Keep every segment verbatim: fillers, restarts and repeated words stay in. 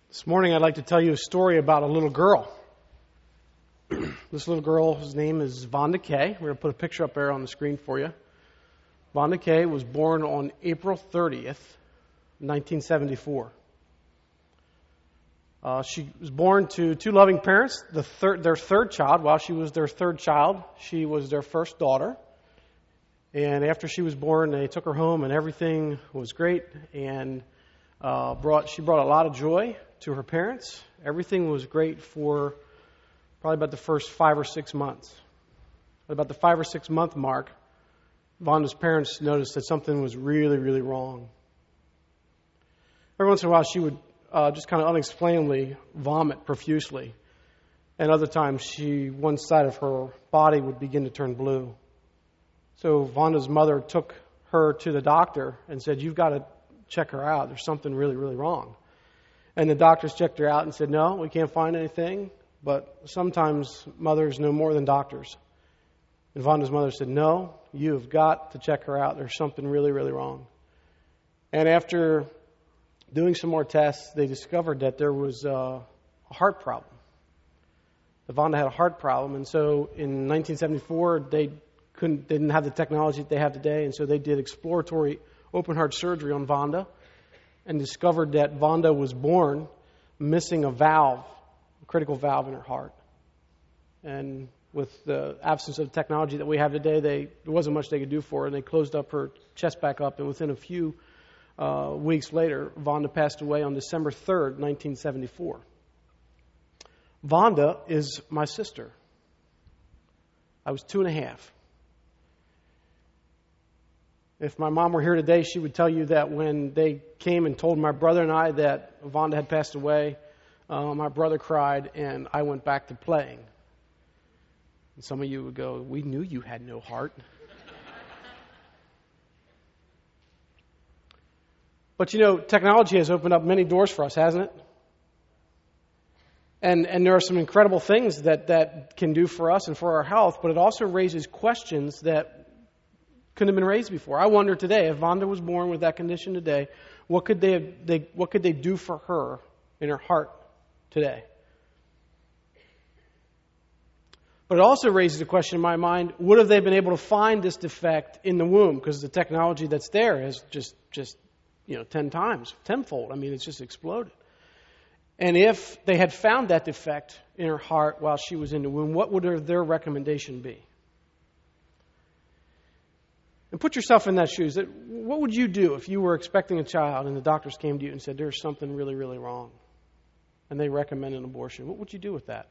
This morning I'd like to tell you a story about a little girl. This little girl's name is Vonda Kay. We're going to put a picture up there on the screen for you. Vonda Kay was born on April thirtieth, nineteen seventy-four. Uh, she was born to two loving parents. The third, their third child, while she was their third child, she was their first daughter. And after she was born, they took her home, and everything was great. And uh, brought she brought a lot of joy to her parents. Everything was great for probably about the first five or six months. At about the five or six month mark, Vonda's parents noticed that something was really, really wrong. Every once in a while, she would uh, just kind of unexplainably vomit profusely. And other times, she one side of her body would begin to turn blue. So Vonda's mother took her to the doctor and said, "You've got to check her out. There's something really, really wrong." And the doctors checked her out and said, "No, we can't find anything." But sometimes mothers know more than doctors. And Vonda's mother said, "No, you've got to check her out. There's something really, really wrong." And after doing some more tests, they discovered that there was uh, a heart problem. That Vonda had a heart problem. And so in nineteen seventy-four, they couldn't, they didn't have the technology that they have today. And so they did exploratory open heart surgery on Vonda and discovered that Vonda was born missing a valve, a critical valve in her heart. And with the absence of technology that we have today, they, there wasn't much they could do for her, and they closed up her chest back up, and within a few uh, weeks later, Vonda passed away on December third, nineteen seventy-four. Vonda is my sister. I was two and a half. If my mom were here today, she would tell you that when they came and told my brother and I that Vonda had passed away, uh, my brother cried and I went back to playing. And some of you would go, "We knew you had no heart." But you know, technology has opened up many doors for us, hasn't it? And and there are some incredible things that that can do for us and for our health, but it also raises questions that couldn't have been raised before. I wonder today, if Vonda was born with that condition today, what could they, have, they what could they do for her in her heart today? But it also raises a question in my mind: would have they been able to find this defect in the womb? Because the technology that's there is just just you know ten times, tenfold. I mean, it's just exploded. And if they had found that defect in her heart while she was in the womb, what would their recommendation be? And put yourself in that shoes. What would you do if you were expecting a child and the doctors came to you and said, "There's something really, really wrong," and they recommend an abortion? What would you do with that?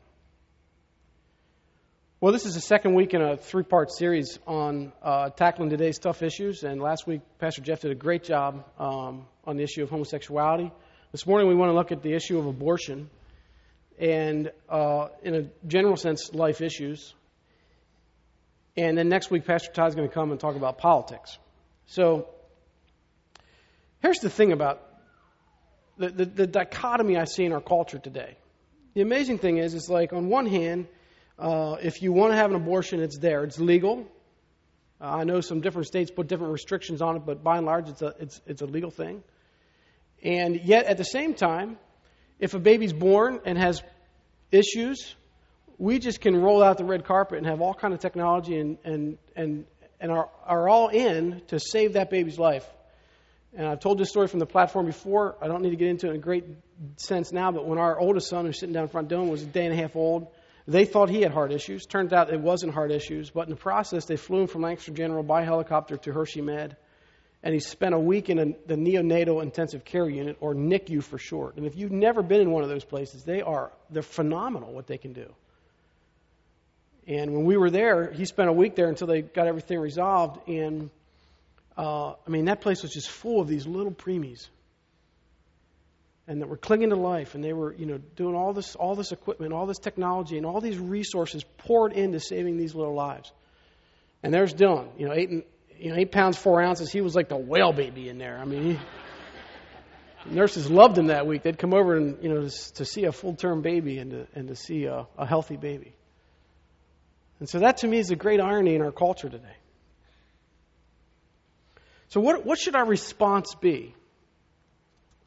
Well, this is the second week in a three-part series on uh, tackling today's tough issues. And last week, Pastor Jeff did a great job um, on the issue of homosexuality. This morning, we want to look at the issue of abortion and, uh, in a general sense, life issues. And then next week, Pastor Todd's going to come and talk about politics. So here's the thing about the, the, the dichotomy I see in our culture today. The amazing thing is, it's like on one hand, uh, if you want to have an abortion, it's there. It's legal. Uh, I know some different states put different restrictions on it, but by and large, it's a, it's, it's a legal thing. And yet, at the same time, if a baby's born and has issues, we just can roll out the red carpet and have all kind of technology and and and, and are, are all in to save that baby's life. And I've told this story from the platform before. I don't need to get into it in a great sense now, but when our oldest son, who's sitting down front doing, was a day and a half old, they thought he had heart issues. Turned out it wasn't heart issues, but in the process, they flew him from Lancaster General by helicopter to Hershey Med, and he spent a week in a, the neonatal intensive care unit, or N I C U for short. And if you've never been in one of those places, they are they're phenomenal what they can do. And when we were there, he spent a week there until they got everything resolved. And, uh, I mean, that place was just full of these little preemies. And that were clinging to life. And they were, you know, doing all this all this equipment, all this technology, and all these resources poured into saving these little lives. And there's Dylan, you know, eight, and, you know, eight pounds, four ounces. He was like the whale baby in there. I mean, he, the nurses loved him that week. They'd come over and, you know, to, to see a full-term baby and to, and to see a, a healthy baby. And so that, to me, is a great irony in our culture today. So what what should our response be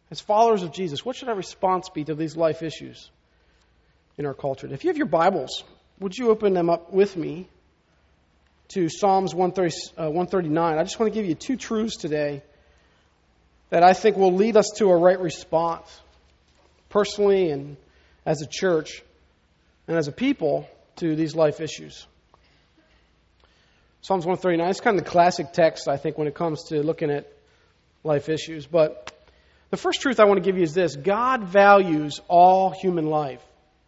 as followers of Jesus, what should our response be to these life issues in our culture? If you have your Bibles, would you open them up with me to Psalms one thirty-nine? I just want to give you two truths today that I think will lead us to a right response, personally and as a church and as a people, to these life issues. Psalms one thirty-nine is kind of the classic text, I think, when it comes to looking at life issues. But the first truth I want to give you is this: God values all human life.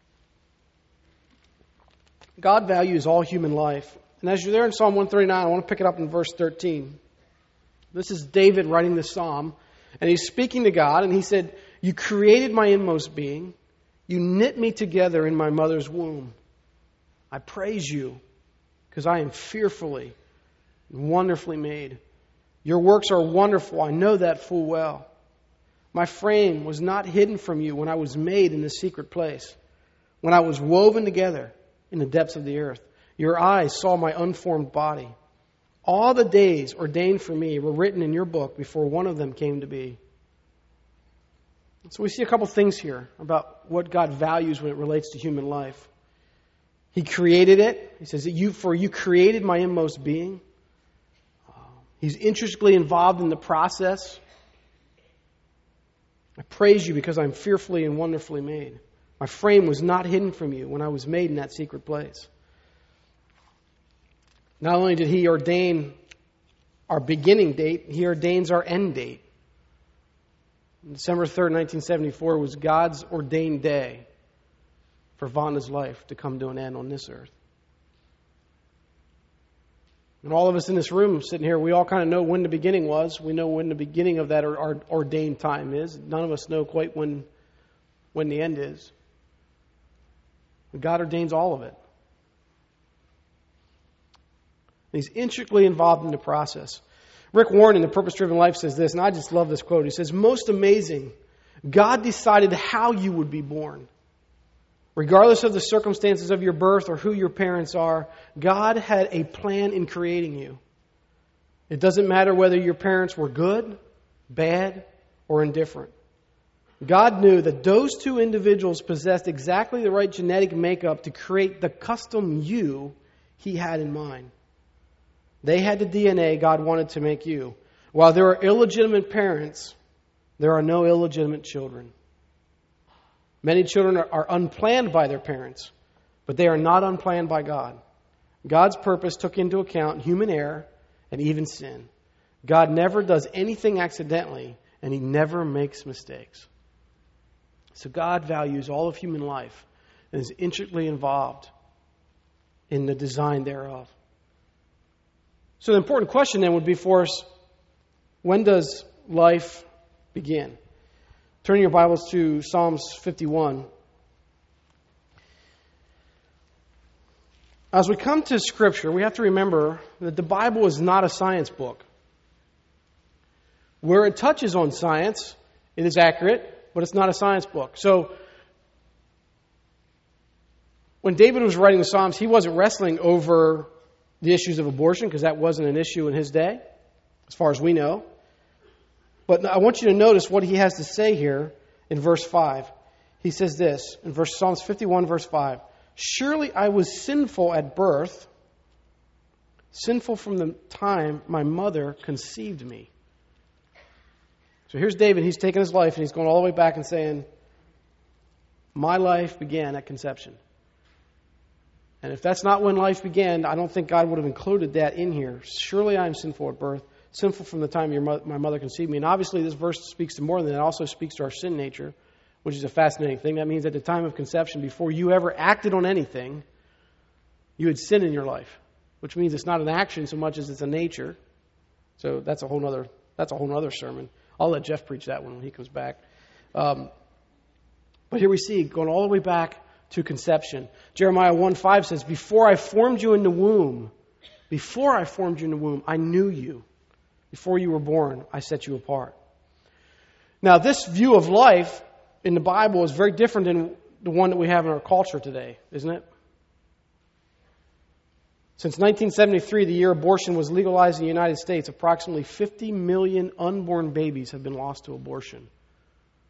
God values all human life. And as you're there in Psalm one thirty-nine, I want to pick it up in verse thirteen. This is David writing this psalm, and he's speaking to God, and he said, "You created my inmost being. You knit me together in my mother's womb. I praise you because I am fearfully and wonderfully made. Your works are wonderful. I know that full well. My frame was not hidden from you when I was made in the secret place, when I was woven together in the depths of the earth. Your eyes saw my unformed body. All the days ordained for me were written in your book before one of them came to be." So we see a couple things here about what God values when it relates to human life. He created it. He says, that you, for you created my inmost being. Uh, he's intricately involved in the process. I praise you because I'm fearfully and wonderfully made. My frame was not hidden from you when I was made in that secret place. Not only did He ordain our beginning date, He ordains our end date. December third, nineteen seventy-four was God's ordained day for Vonda's life to come to an end on this earth. And all of us in this room sitting here, we all kind of know when the beginning was. We know when the beginning of that our ordained time is. None of us know quite when, when the end is. But God ordains all of it. And He's intricately involved in the process. Rick Warren in The Purpose-Driven Life says this, and I just love this quote. He says, "Most amazing, God decided how you would be born. Regardless of the circumstances of your birth or who your parents are, God had a plan in creating you. It doesn't matter whether your parents were good, bad, or indifferent. God knew that those two individuals possessed exactly the right genetic makeup to create the custom you He had in mind. They had the D N A God wanted to make you. While there are illegitimate parents, there are no illegitimate children. Many children are, are unplanned by their parents, but they are not unplanned by God. God's purpose took into account human error and even sin. God never does anything accidentally, and He never makes mistakes." So God values all of human life and is intricately involved in the design thereof. So the important question then would be for us, when does life begin? Turn your Bibles to Psalms fifty-one. As we come to Scripture, we have to remember that the Bible is not a science book. Where it touches on science, it is accurate, but it's not a science book. So when David was writing the Psalms, he wasn't wrestling over the issues of abortion, because that wasn't an issue in his day, as far as we know. But I want you to notice what he has to say here in verse five. He says this, in verse Psalms fifty-one, verse five, "Surely I was sinful at birth, sinful from the time my mother conceived me." So here's David, he's taking his life, and he's going all the way back and saying, my life began at conception. And if that's not when life began, I don't think God would have included that in here. Surely I am sinful at birth, sinful from the time your mo- my mother conceived me. And obviously this verse speaks to more than that. It also speaks to our sin nature, which is a fascinating thing. That means at the time of conception, before you ever acted on anything, you had sin in your life, which means it's not an action so much as it's a nature. So that's a whole other that's a whole other sermon. I'll let Jeff preach that one when he comes back. Um, but here we see, going all the way back to conception. Jeremiah one five says, "Before I formed you in the womb, before I formed you in the womb, I knew you. Before you were born, I set you apart." Now, this view of life in the Bible is very different than the one that we have in our culture today, isn't it? Since nineteen seventy-three, the year abortion was legalized in the United States, approximately fifty million unborn babies have been lost to abortion.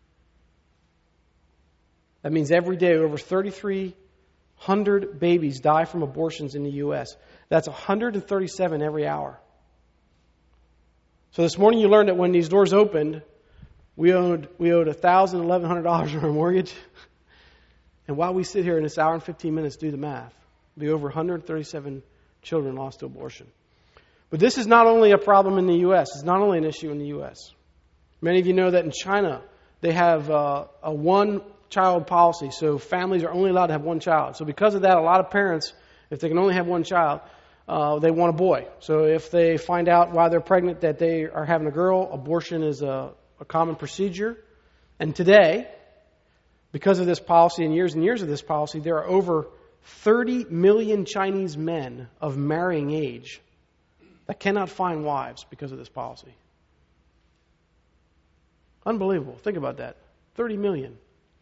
That means every day over thirty-three hundred babies die from abortions in the U S. That's one hundred thirty-seven every hour. So this morning you learned that when these doors opened, we owed we owed one thousand dollars, eleven hundred dollars on our mortgage. And while we sit here in this hour and fifteen minutes, do the math. It'll be over one hundred thirty-seven children lost to abortion. But this is not only a problem in the U S. It's not only an issue in the U S. Many of you know that in China, they have uh, a one-child policy. So families are only allowed to have one child. So because of that, a lot of parents, if they can only have one child, uh, they want a boy. So if they find out while they're pregnant that they are having a girl, abortion is a, a common procedure. And today, because of this policy and years and years of this policy, there are over thirty million Chinese men of marrying age that cannot find wives because of this policy. Unbelievable. Think about that. thirty million.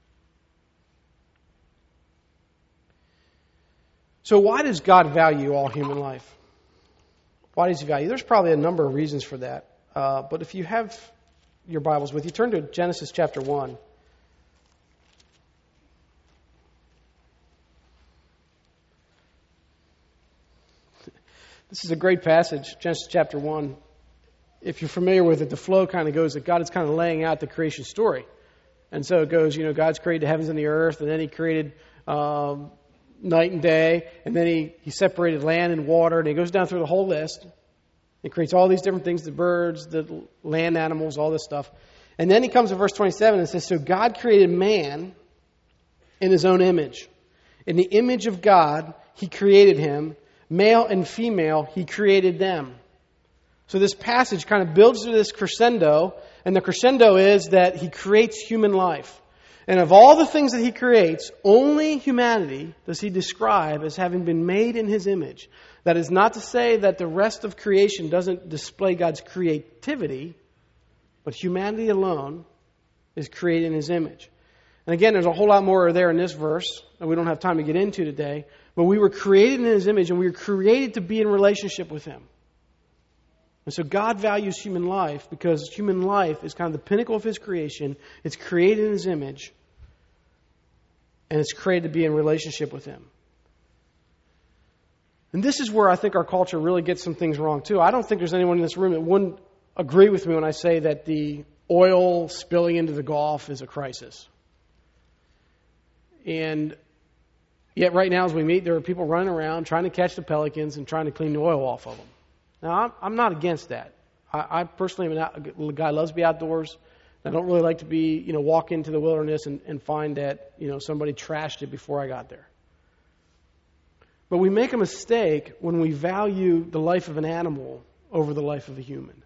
So why does God value all human life? Why does He value? There's probably a number of reasons for that. Uh, but if you have your Bibles with you, turn to Genesis chapter one. This is a great passage, Genesis chapter one. If you're familiar with it, the flow kind of goes that God is kind of laying out the creation story. And so it goes, you know, God's created the heavens and the earth, and then He created um, night and day, and then he, he separated land and water, and He goes down through the whole list. He creates all these different things, the birds, the land animals, all this stuff. And then He comes to verse twenty-seven and says, so God created man in His own image. In the image of God, He created him. Male and female, He created them. So this passage kind of builds to this crescendo, and the crescendo is that He creates human life. And of all the things that He creates, only humanity does He describe as having been made in His image. That is not to say that the rest of creation doesn't display God's creativity, but humanity alone is created in His image. And again, there's a whole lot more there in this verse that we don't have time to get into today. But we were created in His image, and we were created to be in relationship with Him. And so God values human life because human life is kind of the pinnacle of His creation. It's created in His image, and it's created to be in relationship with Him. And this is where I think our culture really gets some things wrong too. I don't think there's anyone in this room that wouldn't agree with me when I say that the oil spilling into the Gulf is a crisis. And yet right now as we meet, there are people running around trying to catch the pelicans and trying to clean the oil off of them. Now, I'm, I'm not against that. I, I personally am a guy who loves to be outdoors. I don't really like to be, you know, walk into the wilderness and, and find that, you know, somebody trashed it before I got there. But we make a mistake when we value the life of an animal over the life of a human.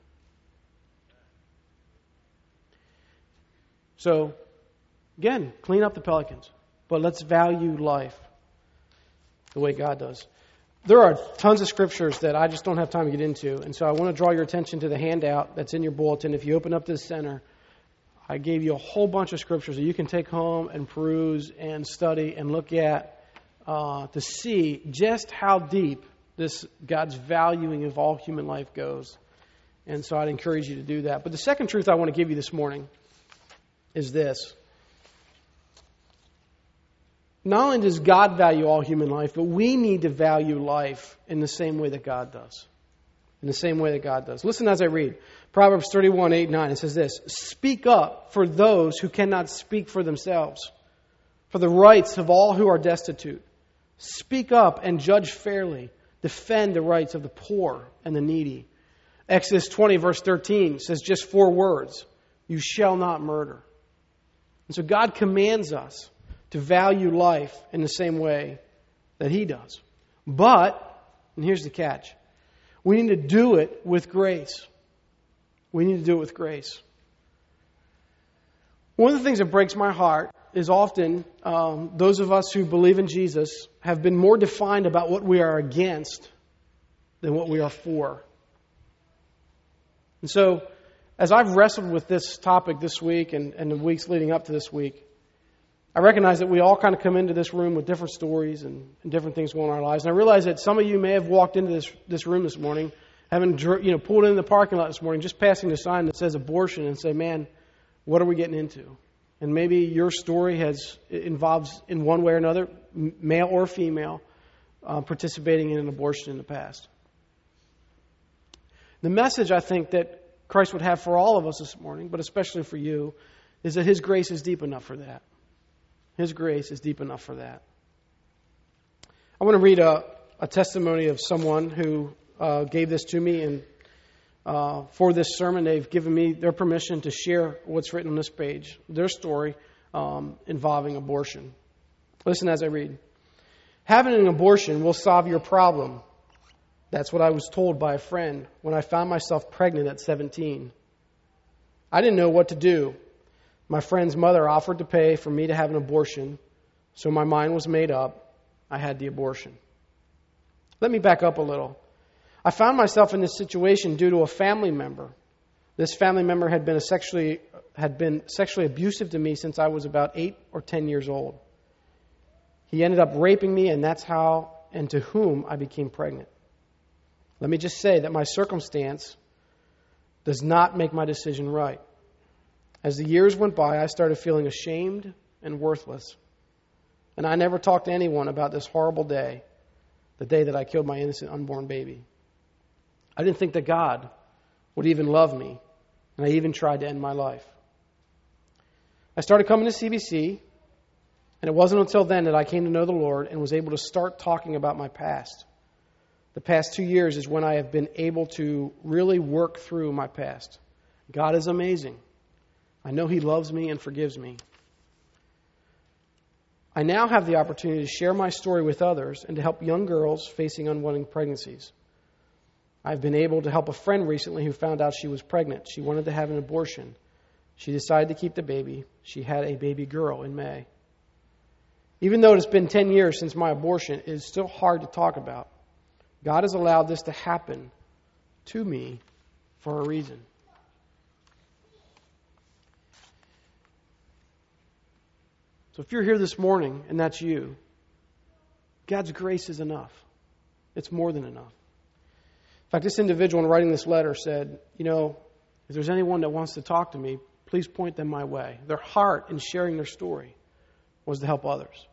So, again, clean up the pelicans. But let's value life the way God does. There are tons of scriptures that I just don't have time to get into. And so I want to draw your attention to the handout that's in your bulletin. If you open up to the center, I gave you a whole bunch of scriptures that you can take home and peruse and study and look at uh, to see just how deep this God's valuing of all human life goes. And so I'd encourage you to do that. But the second truth I want to give you this morning is this. Not only does God value all human life, but we need to value life in the same way that God does. In the same way that God does. Listen as I read. Proverbs thirty-one, eight, nine. It says this. Speak up for those who cannot speak for themselves, for the rights of all who are destitute. Speak up and judge fairly. Defend the rights of the poor and the needy. Exodus twenty, verse thirteen says just four words. You shall not murder. And so God commands us to value life in the same way that He does. But, and here's the catch, we need to do it with grace. We need to do it with grace. One of the things that breaks my heart is often um, those of us who believe in Jesus have been more defined about what we are against than what we are for. And so, as I've wrestled with this topic this week and, and the weeks leading up to this week, I recognize that we all kind of come into this room with different stories and, and different things going on in our lives. And I realize that some of you may have walked into this, this room this morning, having you know pulled into the parking lot this morning, just passing the sign that says abortion and say, man, what are we getting into? And maybe your story has involves, in one way or another, male or female, uh, participating in an abortion in the past. The message, I think, that Christ would have for all of us this morning, but especially for you, is that His grace is deep enough for that. His grace is deep enough for that. I want to read a, a testimony of someone who uh, gave this to me, and uh, for this sermon, they've given me their permission to share what's written on this page, their story um, involving abortion. Listen as I read. Having an abortion will solve your problem. That's what I was told by a friend when I found myself pregnant at seventeen. I didn't know what to do. My friend's mother offered to pay for me to have an abortion, so my mind was made up. I had the abortion. Let me back up a little. I found myself in this situation due to a family member. This family member had been a sexually had been sexually abusive to me since I was about eight or ten years old. He ended up raping me, and that's how and to whom I became pregnant. Let me just say that my circumstance does not make my decision right. As the years went by, I started feeling ashamed and worthless. And I never talked to anyone about this horrible day, the day that I killed my innocent unborn baby. I didn't think that God would even love me, and I even tried to end my life. I started coming to C B C, and it wasn't until then that I came to know the Lord and was able to start talking about my past. The past two years is when I have been able to really work through my past. God is amazing. I know He loves me and forgives me. I now have the opportunity to share my story with others and to help young girls facing unwanted pregnancies. I've been able to help a friend recently who found out she was pregnant. She wanted to have an abortion. She decided to keep the baby. She had a baby girl in May. Even though it's been ten years since my abortion, it is still hard to talk about. God has allowed this to happen to me for a reason. So if you're here this morning and that's you, God's grace is enough. It's more than enough. In fact, this individual in writing this letter said, you know, if there's anyone that wants to talk to me, please point them my way. Their heart in sharing their story was to help others.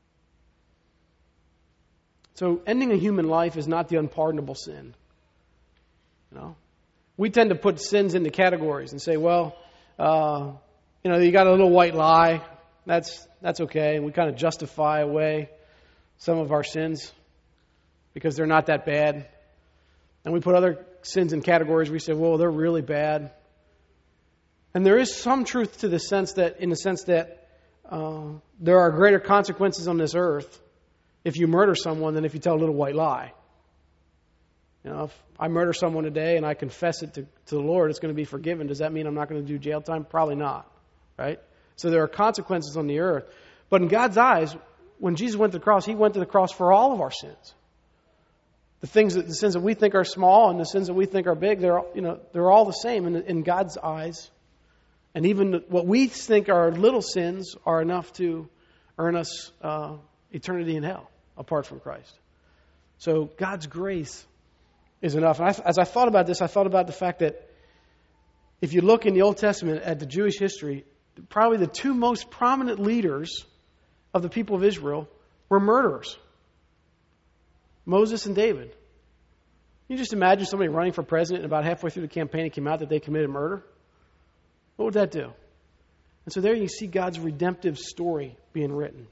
So ending a human life is not the unpardonable sin. You know, we tend to put sins into categories and say, well, uh, you know, you got a little white lie. That's that's okay. And we kind of justify away some of our sins because they're not that bad. And we put other sins in categories where we say, well, they're really bad. And there is some truth to the sense that, in the sense that uh, there are greater consequences on this earth if you murder someone than if you tell a little white lie. You know, if I murder someone today and I confess it to, to the Lord, it's going to be forgiven. Does that mean I'm not going to do jail time? Probably not, right? So there are consequences on the earth. But in God's eyes, when Jesus went to the cross, He went to the cross for all of our sins. The things that the sins that we think are small and the sins that we think are big, they're you know they're all the same in, in God's eyes. And even what we think are little sins are enough to earn us uh, eternity in hell apart from Christ. So God's grace is enough. And I, as I thought about this, I thought about the fact that if you look in the Old Testament at the Jewish history, probably the two most prominent leaders of the people of Israel were murderers. Moses and David. Can you just imagine somebody running for president and about halfway through the campaign it came out that they committed murder? What would that do? And so there you see God's redemptive story being written.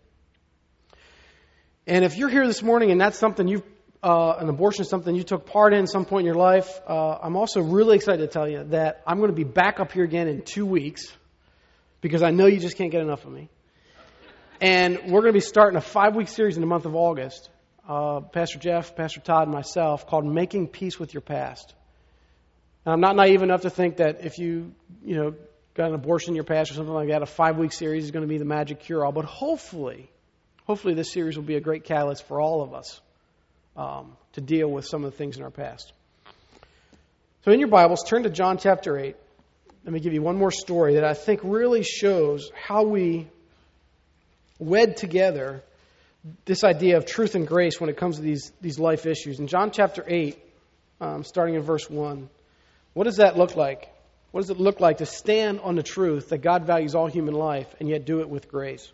And if you're here this morning and that's something you've, uh, an abortion is something you took part in at some point in your life, uh, I'm also really excited to tell you that I'm going to be back up here again in two weeks because I know you just can't get enough of me. And we're going to be starting a five-week series in the month of August. Uh, Pastor Jeff, Pastor Todd, and myself, called Making Peace with Your Past. And I'm not naive enough to think that if you, you know, got an abortion in your past or something like that, a five-week series is going to be the magic cure-all. But hopefully, hopefully this series will be a great catalyst for all of us um, to deal with some of the things in our past. So in your Bibles, turn to John chapter eight. Let me give you one more story that I think really shows how we wed together this idea of truth and grace when it comes to these, these life issues. In John chapter eight, um, starting in verse one, what does that look like? What does it look like to stand on the truth that God values all human life and yet do it with grace?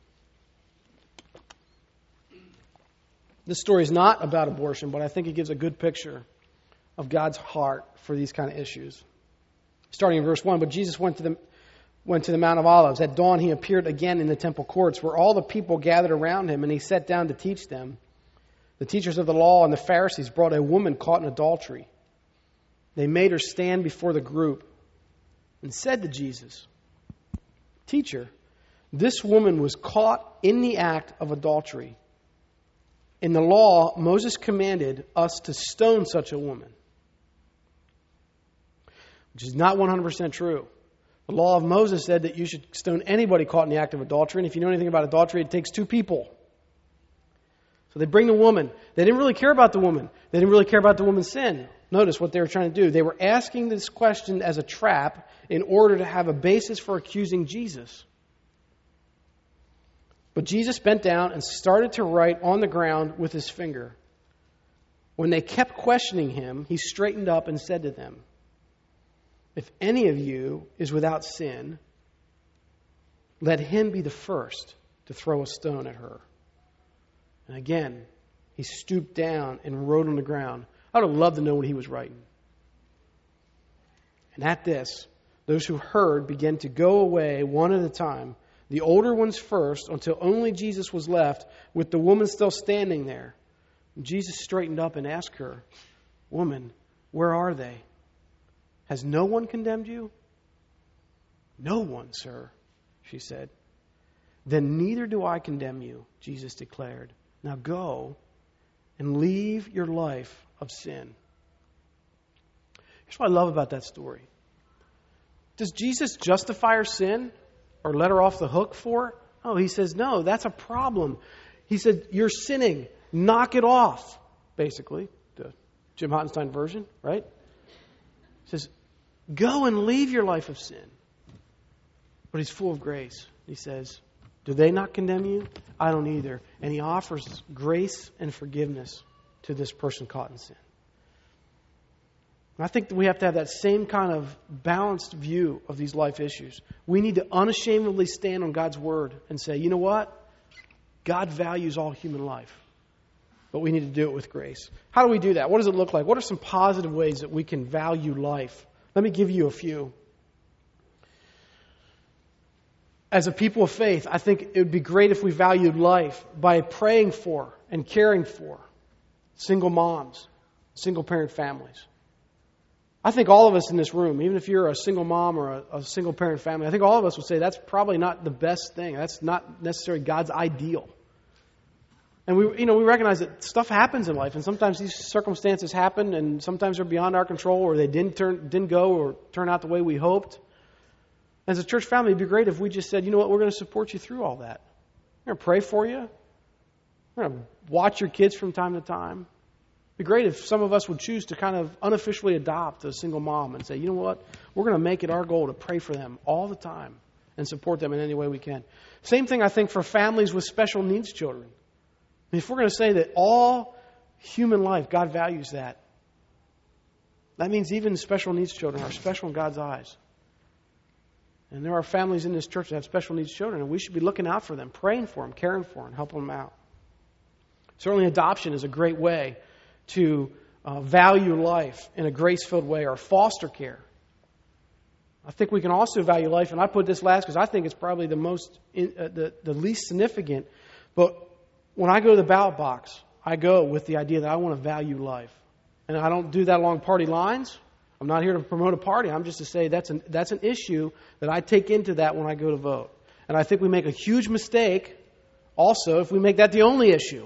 This story is not about abortion, but I think it gives a good picture of God's heart for these kind of issues. Starting in verse one, but Jesus went to the went to the Mount of Olives. At dawn he appeared again in the temple courts, where all the people gathered around him, and he sat down to teach them. The teachers of the law and the Pharisees brought a woman caught in adultery. They made her stand before the group and said to Jesus, "Teacher, this woman was caught in the act of adultery. In the law, Moses commanded us to stone such a woman." Which is not one hundred percent true. The law of Moses said that you should stone anybody caught in the act of adultery. And if you know anything about adultery, it takes two people. So they bring the woman. They didn't really care about the woman. They didn't really care about the woman's sin. Notice what they were trying to do. They were asking this question as a trap in order to have a basis for accusing Jesus. But Jesus bent down and started to write on the ground with his finger. When they kept questioning him, he straightened up and said to them, "If any of you is without sin, let him be the first to throw a stone at her." And again, he stooped down and wrote on the ground. I would have loved to know what he was writing. And at this, those who heard began to go away one at a time, the older ones first, until only Jesus was left, with the woman still standing there. And Jesus straightened up and asked her, "Woman, where are they? Has no one condemned you?" "No one, sir," she said. "Then neither do I condemn you," Jesus declared. "Now go and leave your life of sin." Here's what I love about that story. Does Jesus justify her sin or let her off the hook for it? Oh, he says, no, that's a problem. He said, you're sinning. Knock it off, basically. The Jim Hottenstein version, right? He says, go and leave your life of sin. But he's full of grace. He says, do they not condemn you? I don't either. And he offers grace and forgiveness to this person caught in sin. And I think that we have to have that same kind of balanced view of these life issues. We need to unashamedly stand on God's word and say, you know what? God values all human life. But we need to do it with grace. How do we do that? What does it look like? What are some positive ways that we can value life? Let me give you a few. As a people of faith, I think it would be great if we valued life by praying for and caring for single moms, single parent families. I think all of us in this room, even if you're a single mom or a, a single parent family, I think all of us would say that's probably not the best thing. That's not necessarily God's ideal. And we, you know, we recognize that stuff happens in life, and sometimes these circumstances happen, and sometimes they're beyond our control, or they didn't turn, didn't go, or turn out the way we hoped. As a church family, it'd be great if we just said, you know what, we're going to support you through all that. We're going to pray for you. We're going to watch your kids from time to time. It'd be great if some of us would choose to kind of unofficially adopt a single mom and say, you know what, we're going to make it our goal to pray for them all the time and support them in any way we can. Same thing, I think, for families with special needs children. I mean, if we're going to say that all human life, God values that, that means even special needs children are special in God's eyes. And there are families in this church that have special needs children, and we should be looking out for them, praying for them, caring for them, helping them out. Certainly adoption is a great way to uh, value life in a grace-filled way, or foster care. I think we can also value life, and I put this last because I think it's probably the most, in, uh, the, the least significant. But when I go to the ballot box, I go with the idea that I want to value life. And I don't do that along party lines. I'm not here to promote a party. I'm just to say that's an, that's an issue that I take into that when I go to vote. And I think we make a huge mistake also if we make that the only issue.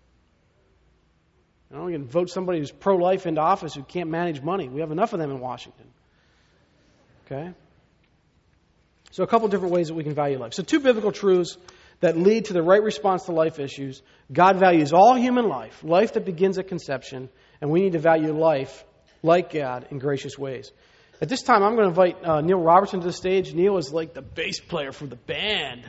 You know, you can vote somebody who's pro-life into office who can't manage money. We have enough of them in Washington. Okay? So a couple different ways that we can value life. So two biblical truths that lead to the right response to life issues. God values all human life, life that begins at conception, and we need to value life like God in gracious ways. At this time, I'm going to invite uh, Neil Robertson to the stage. Neil is like the bass player for the band.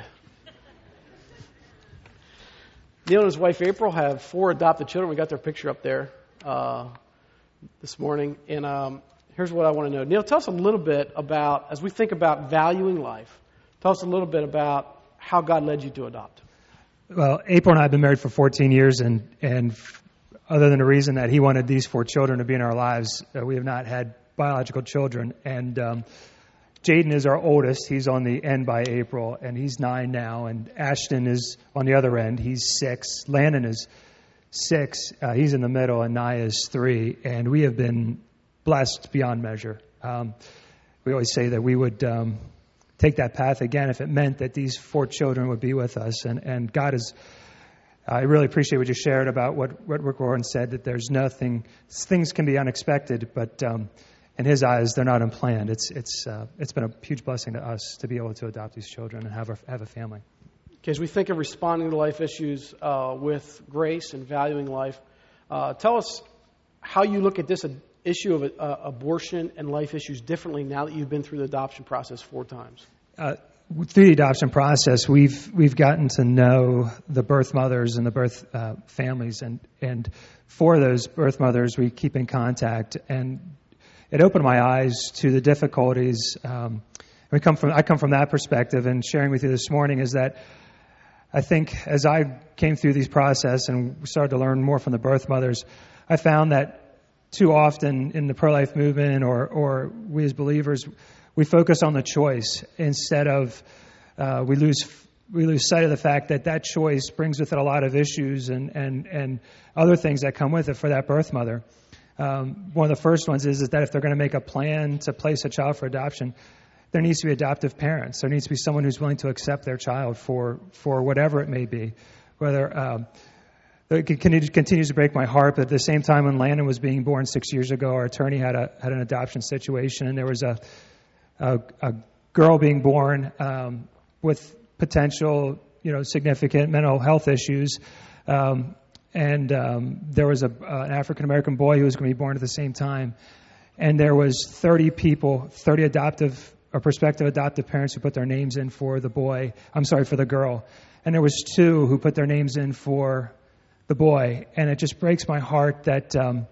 Neil and his wife April have four adopted children. We got their picture up there uh, this morning. And um, here's what I want to know. Neil, tell us a little bit about, as we think about valuing life, tell us a little bit about how God led you to adopt. Well, April and I have been married for fourteen years, and, and other than the reason that he wanted these four children to be in our lives, uh, we have not had biological children. And um, Jaden is our oldest. He's on the end by April, and he's nine now. And Ashton is on the other end. He's six. Landon is six. Uh, he's in the middle, and Naya is three. And we have been blessed beyond measure. Um, we always say that we would um, take that path again if it meant that these four children would be with us. And, and God is, I really appreciate what you shared about what, what Rick Warren said, that there's nothing, things can be unexpected, but um, in his eyes, they're not unplanned. It's it's uh, it's been a huge blessing to us to be able to adopt these children and have a, have a family. Okay, as we think of responding to life issues uh, with grace and valuing life, uh, tell us how you look at this issue of uh, abortion and life issues differently now that you've been through the adoption process four times. Uh, through the adoption process, we've we've gotten to know the birth mothers and the birth uh, families, and and for those birth mothers, we keep in contact, and it opened my eyes to the difficulties. Um, we come from I come from that perspective, and sharing with you this morning is that I think as I came through these process and started to learn more from the birth mothers, I found that too often in the pro-life movement or, or we as believers, we focus on the choice instead of uh, we lose we lose sight of the fact that that choice brings with it a lot of issues and, and, and other things that come with it for that birth mother. Um, one of the first ones is, is that if they're going to make a plan to place a child for adoption, there needs to be adoptive parents. There needs to be someone who's willing to accept their child for, for whatever it may be. Whether um, it continues to break my heart, but at the same time when Landon was being born six years ago, our attorney had a had an adoption situation, and there was a a, a girl being born um, with potential, you know, significant mental health issues. Um, And um, there was a, uh, an African-American boy who was going to be born at the same time. And there was thirty people, thirty adoptive or prospective adoptive parents who put their names in for the boy. I'm sorry, for the girl. And there was two who put their names in for the boy. And it just breaks my heart that um,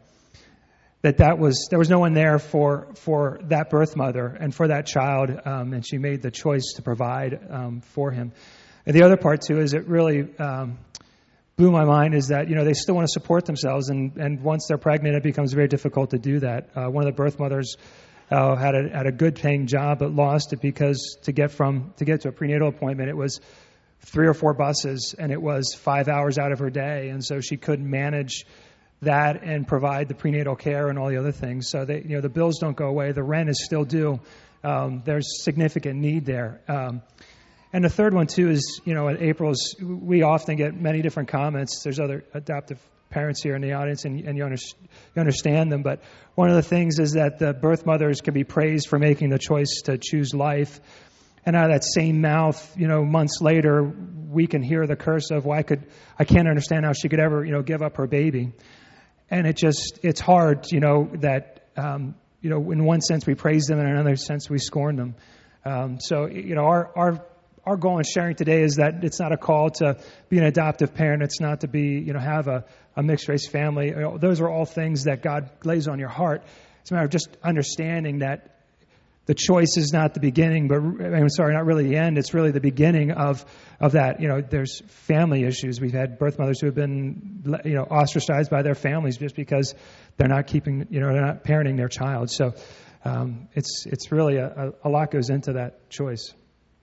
that that was there was no one there for for that birth mother and for that child. Um, and she made the choice to provide um, for him. And the other part too is it really. Um, blew my mind is that, you know, they still want to support themselves, and, and once they're pregnant, it becomes very difficult to do that. Uh, one of the birth mothers uh, had a had a good paying job, but lost it because to get from to get to a prenatal appointment, it was three or four buses, and it was five hours out of her day, and so she couldn't manage that and provide the prenatal care and all the other things. So they, you know, the bills don't go away, the rent is still due. Um, there's significant need there. Um, And the third one, too, is, you know, at April's, we often get many different comments. There's other adoptive parents here in the audience, and, and you, under, you understand them. But one of the things is that the birth mothers can be praised for making the choice to choose life. And out of that same mouth, you know, months later, we can hear the curse of, well, I, could, I can't understand how she could ever, you know, give up her baby. And it just, it's hard, you know, that, um, you know, in one sense we praise them, and in another sense we scorn them. Um, so, you know, our our Our goal in sharing today is that it's not a call to be an adoptive parent. It's not to be, you know, have a, a mixed race family. You know, those are all things that God lays on your heart. It's a matter of just understanding that the choice is not the beginning, but I'm sorry, not really the end. It's really the beginning of of that. You know, there's family issues. We've had birth mothers who have been, you know, ostracized by their families just because they're not keeping, you know, they're not parenting their child. So um, it's it's really a, a lot goes into that choice.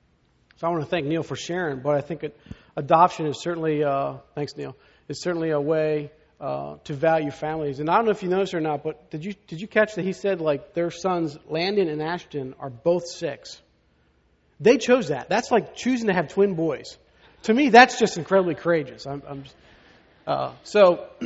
So I want to thank Neil for sharing, but I think it, adoption is certainly, uh, thanks Neil, is certainly a way uh, to value families. And I don't know if you noticed or not, but did you did you catch that he said like their sons, Landon and Ashton, are both six? They chose that. That's like choosing to have twin boys. To me, that's just incredibly courageous. I'm, I'm just, uh, so,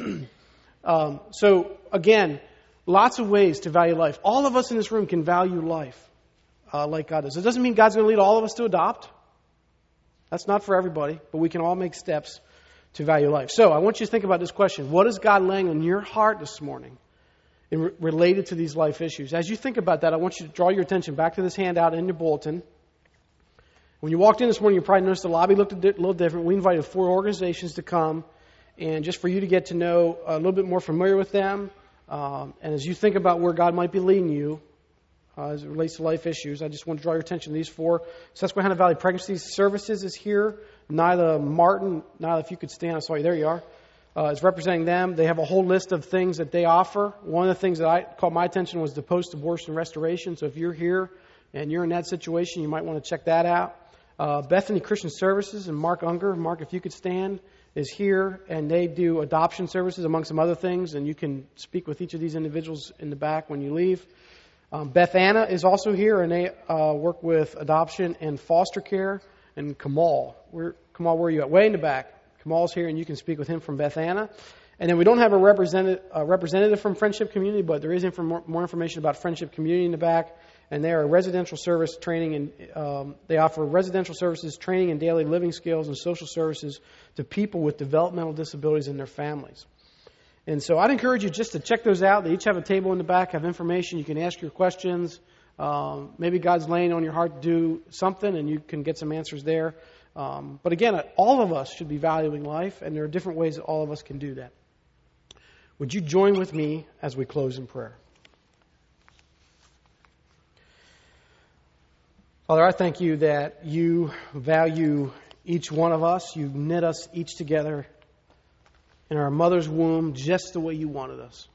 um, so again, lots of ways to value life. All of us in this room can value life uh, like God does. It doesn't mean God's going to lead all of us to adopt. That's not for everybody, but we can all make steps to value life. So I want you to think about this question. What is God laying on your heart this morning in re- related to these life issues? As you think about that, I want you to draw your attention back to this handout in your bulletin. When you walked in this morning, you probably noticed the lobby looked a di- little different. We invited four organizations to come, and just for you to get to know a little bit more familiar with them, Um, and as you think about where God might be leading you uh, as it relates to life issues, I just want to draw your attention to these four. Susquehanna Valley Pregnancy Services is here. Nyla Martin, Nyla, if you could stand, I saw you, there you are, uh, is representing them. They have a whole list of things that they offer. One of the things that I caught my attention was the post-abortion restoration. So if you're here and you're in that situation, you might want to check that out. Uh, Bethany Christian Services and Mark Unger, Mark, if you could stand, is here, and they do adoption services among some other things, and you can speak with each of these individuals in the back when you leave. Um, Beth Anna is also here, and they uh, work with adoption and foster care. And Kamal, where, Kamal, where are you at? Way in the back. Kamal's here, and you can speak with him from Beth Anna. And then we don't have a representative, a representative from Friendship Community, but there is inform- more information about Friendship Community in the back. And they are a residential service training, and um, they offer residential services, training in daily living skills, and social services to people with developmental disabilities and their families. And so I'd encourage you just to check those out. They each have a table in the back, have information. You can ask your questions. Um, maybe God's laying on your heart to do something, and you can get some answers there. Um, but again, all of us should be valuing life, and there are different ways that all of us can do that. Would you join with me as we close in prayer? Father, I thank you that you value each one of us. You knit us each together in our mother's womb just the way you wanted us.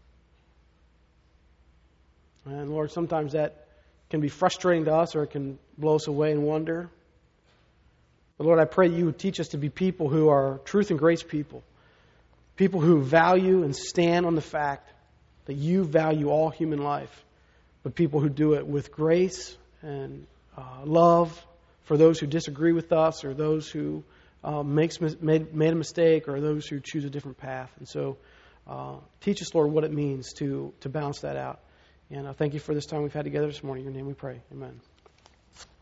And Lord, sometimes that can be frustrating to us, or it can blow us away in wonder. But Lord, I pray you would teach us to be people who are truth and grace people. People who value and stand on the fact that you value all human life. But people who do it with grace and Uh, love for those who disagree with us, or those who uh, makes made, made a mistake, or those who choose a different path. And so uh, teach us, Lord, what it means to, to balance that out. And I uh, thank you for this time we've had together this morning. In your name we pray. Amen.